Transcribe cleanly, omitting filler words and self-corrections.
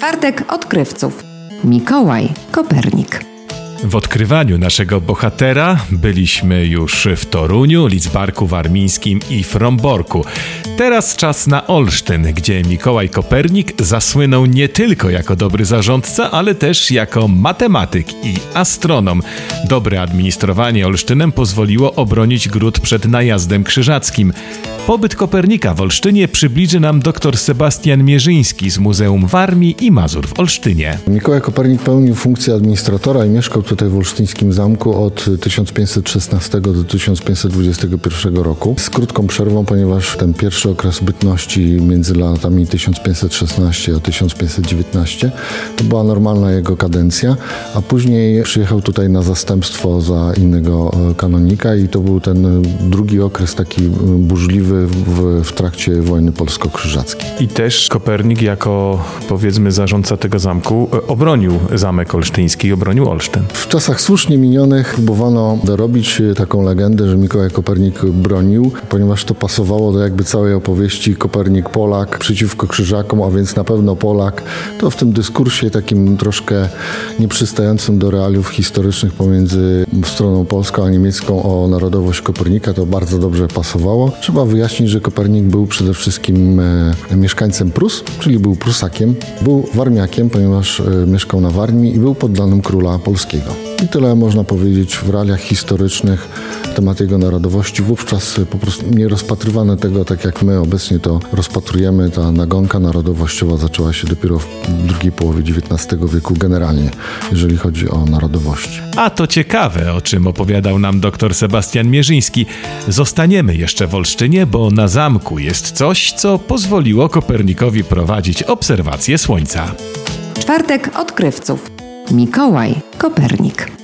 Czwartek odkrywców. Mikołaj Kopernik. W odkrywaniu naszego bohatera byliśmy już w Toruniu, Lidzbarku Warmińskim i Fromborku. Teraz czas na Olsztyn, gdzie Mikołaj Kopernik zasłynął nie tylko jako dobry zarządca, ale też jako matematyk i astronom. Dobre administrowanie Olsztynem pozwoliło obronić gród przed najazdem krzyżackim. Pobyt Kopernika w Olsztynie przybliży nam dr Sebastian Mierzyński z Muzeum Warmii i Mazur w Olsztynie. Mikołaj Kopernik pełnił funkcję administratora i mieszkał tutaj w olsztyńskim zamku od 1516 do 1521 roku. Z krótką przerwą, ponieważ ten pierwszy okres bytności między latami 1516 a 1519 to była normalna jego kadencja, a później przyjechał tutaj na zastępstwo za innego kanonika i to był ten drugi okres taki burzliwy w trakcie wojny polsko-krzyżackiej. I też Kopernik jako, powiedzmy, zarządca tego zamku obronił zamek olsztyński, obronił Olsztyn. W czasach słusznie minionych próbowano dorobić taką legendę, że Mikołaj Kopernik bronił, ponieważ to pasowało do jakby całej opowieści Kopernik Polak przeciwko krzyżakom, a więc na pewno Polak. To w tym dyskursie takim troszkę nieprzystającym do realiów historycznych pomiędzy stroną polską a niemiecką o narodowość Kopernika to bardzo dobrze pasowało. Trzeba wyjaśnić, że Kopernik był przede wszystkim mieszkańcem Prus, czyli był Prusakiem, był Warmiakiem, ponieważ mieszkał na Warmii i był poddanym króla polskiego. I tyle można powiedzieć w realiach historycznych temat jego narodowości. Wówczas po prostu nie rozpatrywano tego tak jak my obecnie to rozpatrujemy. Ta nagonka narodowościowa zaczęła się dopiero w drugiej połowie XIX wieku generalnie, jeżeli chodzi o narodowości. A to ciekawe, o czym opowiadał nam dr Sebastian Mierzyński. Zostaniemy jeszcze w Olsztynie, bo na zamku jest coś, co pozwoliło Kopernikowi prowadzić obserwacje Słońca. Czwartek odkrywców. Mikołaj Kopernik.